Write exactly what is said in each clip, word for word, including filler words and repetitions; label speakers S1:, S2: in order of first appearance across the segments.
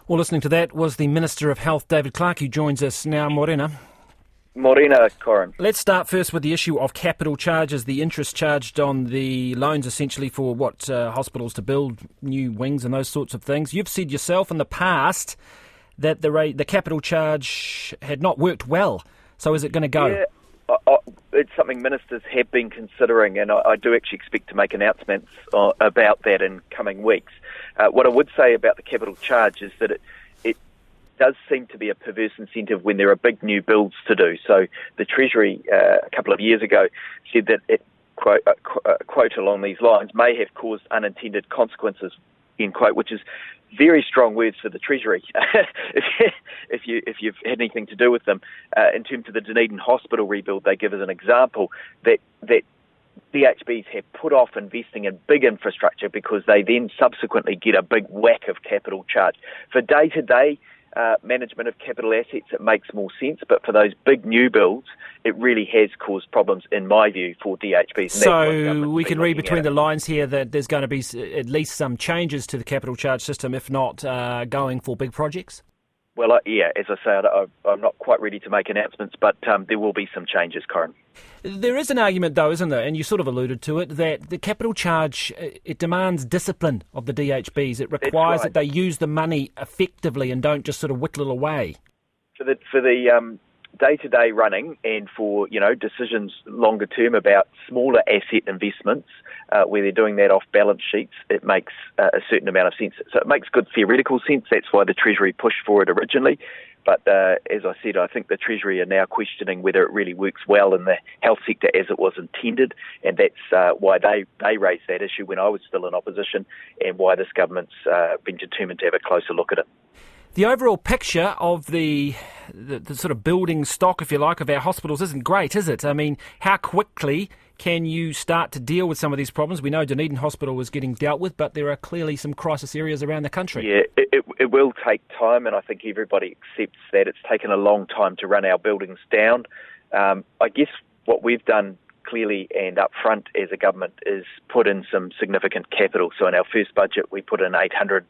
S1: Well, listening to that was the Minister of Health, David Clark, who joins us now. Morena.
S2: Morena, Corin.
S1: Let's start first with the issue of capital charges, the interest charged on the loans essentially for what uh, hospitals to build new wings and those sorts of things. You've said yourself in the past that the rate, the capital charge had not worked well. So is it going to go?
S2: Yeah, I, I, it's something ministers have been considering, and I, I do actually expect to make announcements uh, about that in coming weeks. Uh, what I would say about the capital charge is that it, it does seem to be a perverse incentive when there are big new builds to do. So the Treasury uh, a couple of years ago said that it, quote, uh, quote along these lines, may have caused unintended consequences, end quote, which is very strong words for the Treasury, if, if, you, if you've had anything to do with them. Uh, in terms of the Dunedin Hospital rebuild, they give as an example that, that D H Bs have put off investing in big infrastructure because they then subsequently get a big whack of capital charge. For day-to-day uh, management of capital assets, it makes more sense, but for those big new builds, it really has caused problems, in my view, for D H Bs.
S1: So we can read between the lines here that there's going to be at least some changes to the capital charge system, if not uh, going for big projects?
S2: Well, uh, yeah, as I say, I, I'm not quite ready to make announcements, but um, there will be some changes, Corin.
S1: There is an argument, though, isn't there, and you sort of alluded to it, that the capital charge, it demands discipline of the D H Bs. It requires right. that they use the money effectively and don't just sort of whittle it away.
S2: For the, for the um, day-to-day running and for, you know, decisions longer term about smaller asset investments, Uh, where they're doing that off balance sheets, it makes uh, a certain amount of sense. So it makes good theoretical sense. That's why the Treasury pushed for it originally. But uh, as I said, I think the Treasury are now questioning whether it really works well in the health sector as it was intended, and that's uh, why they, they raised that issue when I was still in opposition, and why this government's uh, been determined to have a closer look at it.
S1: The overall picture of the, the the sort of building stock, if you like, of our hospitals isn't great, is it? I mean, how quickly can you start to deal with some of these problems? We know Dunedin Hospital is getting dealt with, but there are clearly some crisis areas around the country.
S2: Yeah, it, it, it will take time, and I think everybody accepts that. It's taken a long time to run our buildings down. Um, I guess what we've done clearly and up front as a government is put in some significant capital. So in our first budget, we put in eight hundred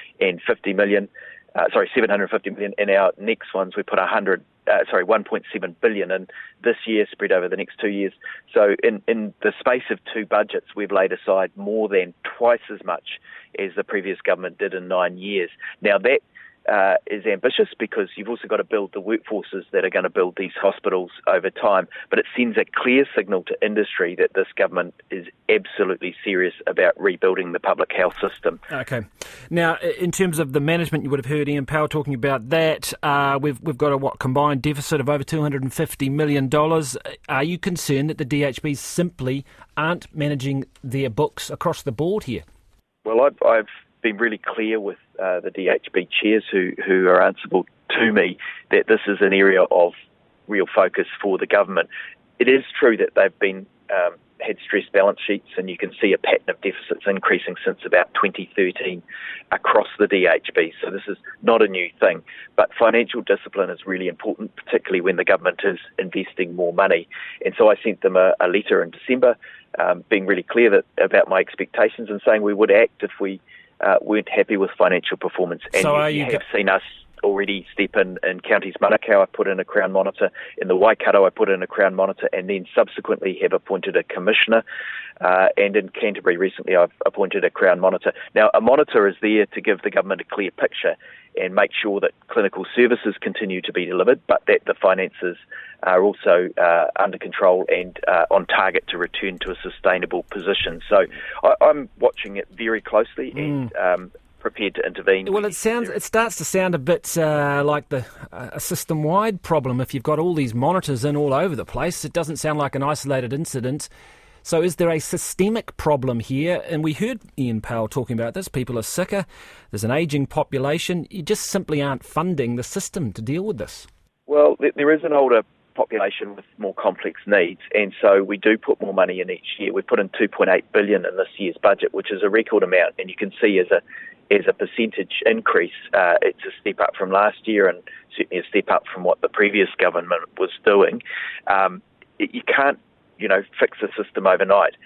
S2: fifty million. Uh, sorry, seven hundred fifty million. In our next ones, we put one hundred, uh, sorry, one point seven billion in this year, spread over the next two years. So in, in the space of two budgets, we've laid aside more than twice as much as the previous government did in nine years. Now that uh, is ambitious because you've also got to build the workforces that are going to build these hospitals over time. But it sends a clear signal to industry that this government is absolutely serious about rebuilding the public health system.
S1: Okay. Now, in terms of the management, you would have heard Ian Powell talking about that. Uh, we've we've got a what combined deficit of over two hundred fifty million dollars. Are you concerned that the D H Bs simply aren't managing their books across the board here?
S2: Well, I've, I've been really clear with uh, the D H B chairs who, who are answerable to me that this is an area of real focus for the government. It is true that they've been um, had stressed balance sheets, and you can see a pattern of deficits increasing since about twenty thirteen across the D H B. So this is not a new thing. But financial discipline is really important, particularly when the government is investing more money. And so I sent them a, a letter in December um, being really clear that, about my expectations and saying we would act if we uh, weren't happy with financial performance. And
S1: so
S2: you,
S1: are
S2: you
S1: you
S2: have
S1: go-
S2: seen us already step in in counties Manukau. I put in a Crown Monitor. In the Waikato, I put in a Crown Monitor, and then subsequently have appointed a commissioner. Uh, and in Canterbury recently, I've appointed a Crown Monitor. Now, a monitor is there to give the government a clear picture and make sure that clinical services continue to be delivered, but that the finances are also uh, under control and uh, on target to return to a sustainable position. So I, I'm watching it very closely and
S1: Mm.
S2: um, prepared to intervene.
S1: Well, it sounds, it starts to sound a bit uh, like the uh, a system-wide problem. If you've got all these monitors in all over the place, it doesn't sound like an isolated incident. So is there a systemic problem here? And we heard Ian Powell talking about this. People are sicker. There's an ageing population. You just simply aren't funding the system to deal with this.
S2: Well, there is an older population with more complex needs, and so we do put more money in each year. We put in two point eight billion dollars in this year's budget, which is a record amount, and you can see as a as a percentage increase, uh, it's a step up from last year and certainly a step up from what the previous government was doing. Um, it, you can't, you know, fix the system overnight.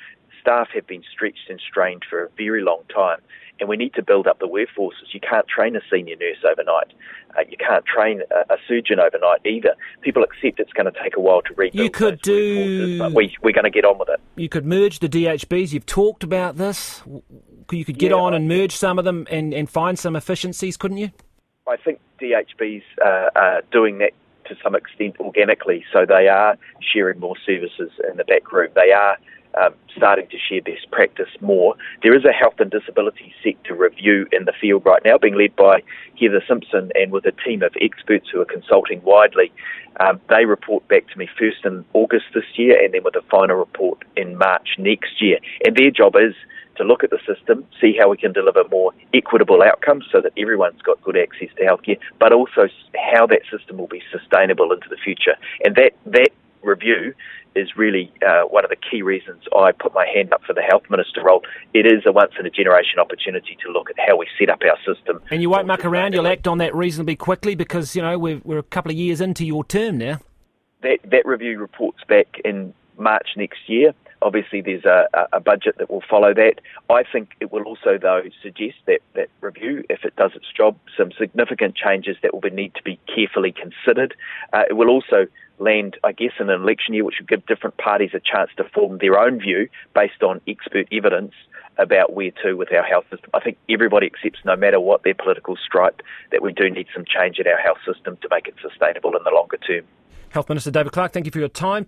S2: staff have been stretched and strained for a very long time, and we need to build up the workforces. You can't train a senior nurse overnight. Uh, you can't train a, a surgeon overnight either. People accept it's going to take a while to rebuild.
S1: You could do,
S2: but we, we're going to get on with it.
S1: You could merge the D H Bs. You've talked about this. You could get
S2: yeah,
S1: on
S2: I,
S1: and merge some of them and, and find some efficiencies, couldn't you?
S2: I think D H Bs uh, are doing that to some extent organically, so they are sharing more services in the back room. They are um, starting to share best practice more. There is a health and disability sector review in the field right now, being led by Heather Simpson and with a team of experts who are consulting widely. Um, they report back to me first in August this year and then with a final report in March next year. And their job is to look at the system, see how we can deliver more equitable outcomes so that everyone's got good access to healthcare, but also how that system will be sustainable into the future. And that, that review is really uh, one of the key reasons I put my hand up for the Health Minister role. It is a once-in-a-generation opportunity to look at how we set up our system.
S1: And you won't muck around, you'll act on that reasonably quickly because, you know, we're, we're a couple of years into your term now. That,
S2: that review reports back in March next year. Obviously, there's a, a budget that will follow that. I think it will also, though, suggest that that review, if it does its job, some significant changes that will be, need to be carefully considered. Uh, it will also land, I guess, in an election year, which will give different parties a chance to form their own view based on expert evidence about where to with our health system. I think everybody accepts, no matter what their political stripe, that we do need some change in our health system to make it sustainable in the longer term.
S1: Health Minister David Clark, thank you for your time.